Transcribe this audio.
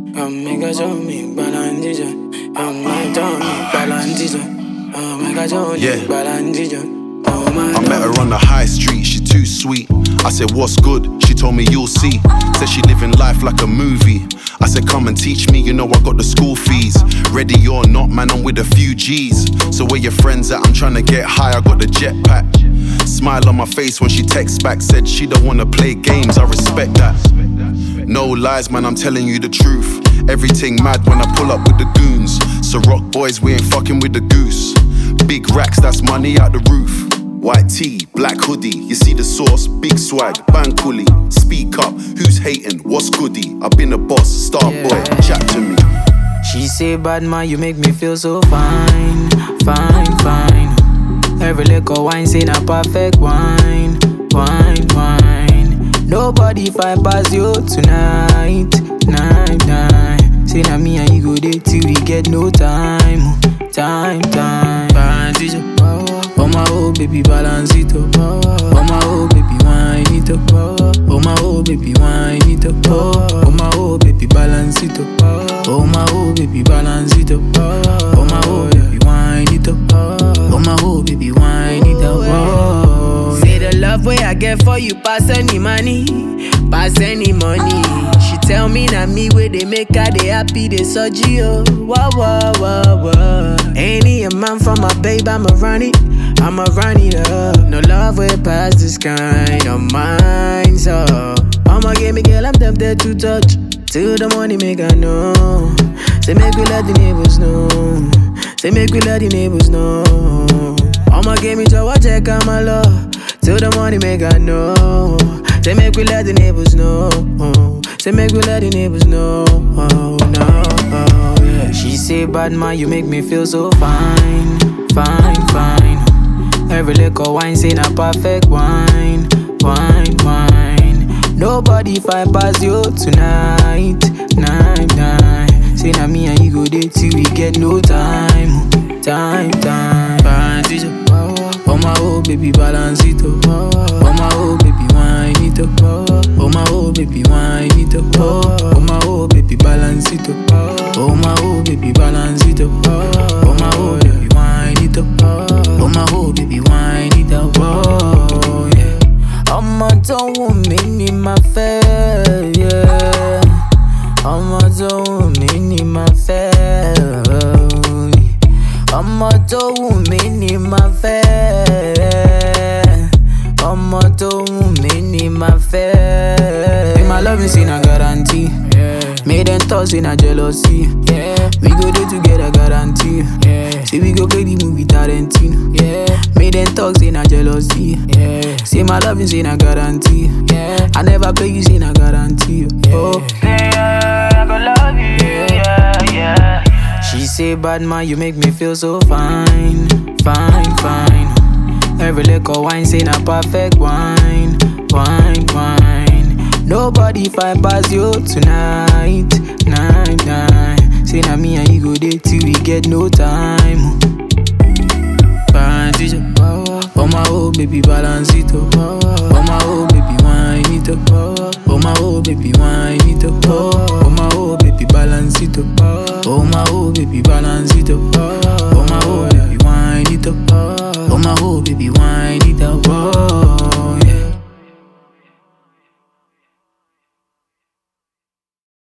Omega Jomi Balandijo. Omega Jomi Balandijo. Omega Jomi Balandijo. I met her on the high street, she too sweet. I said, what's good? She told me, you'll see. Said she living life like a movie. I said, come and teach me, you know I got the school fees. Ready or not, man, I'm with a few G's. So where your friends at? I'm trying to get high, I got the jetpack. Smile on my face when she texts back. Said she don't wanna play games, I respect that. No lies, man, I'm telling you the truth. Everything mad when I pull up with the goons. So rock boys, we ain't fucking with the goose. Big racks, that's money out the roof. White tee, black hoodie, you see the sauce, big swag, bang coolie. Speak up, who's hating, what's goodie? I've been a boss, star boy, chat to me. She say, bad man, you make me feel so fine, fine, fine. Every liquor wine say na perfect wine, wine, wine. Nobody fight past you tonight, night, night. Say na me and you go there till we get no time, time, time. Oh my oh baby balance it up. Oh my oh baby wine it up. Oh my oh baby wine it up. Oh my oh baby balance it up. Oh my oh baby balance it up. Oh my oh baby wine it up. Oh my oh baby wine it up. Say the love way I get for you pass any money, pass any money. She tell me na me where they make her they happy they surgery you. Wah wah wah wah. Any a man from my babe I'ma run it up. No love way past this kind of mine. So I'ma give me girl I'm tempted to touch till the money make her know. Say make we let the neighbors know. Say make we let the neighbors know. I'ma give me to watch check on my love till the money make her know. Say make we let the neighbors know. Say make we let the neighbors know. Yeah. She say bad man you make me feel so fine, fine, fine. Every liquor wine say na perfect wine, wine, wine. Nobody fight past you tonight, night, night. Say na me and you go there till we get no time, time, time. Oh my oh baby balance it up. Oh my oh baby wine it up. Oh my oh baby wine it up. Oh my oh baby balance it up. Oh my oh baby balance it up. Oh my oh baby wine it up. Oh my oh baby wine it up. Oh yeah. I'm a don't woman in my face, yeah. I'm a don't woman in my face. I'm a don't woman in my face. I'm a don't woman in my face. In my love is in a guarantee. Made them toss in a jealousy. We go there together, guarantee. Say we go play the movie Tarantino. Made them talks in a jealousy. Say my love is in a guarantee. I never play you in a guarantee. Oh, I go love you. Yeah. She say bad man you make me feel so fine, fine, fine. Every liquor wine say na perfect wine, wine, wine. Nobody fight past you tonight, night, night. Say na me and you go there till we get no time. Oh my oh baby balance it up. Oh my oh baby wine it up. Oh my oh baby wine it up.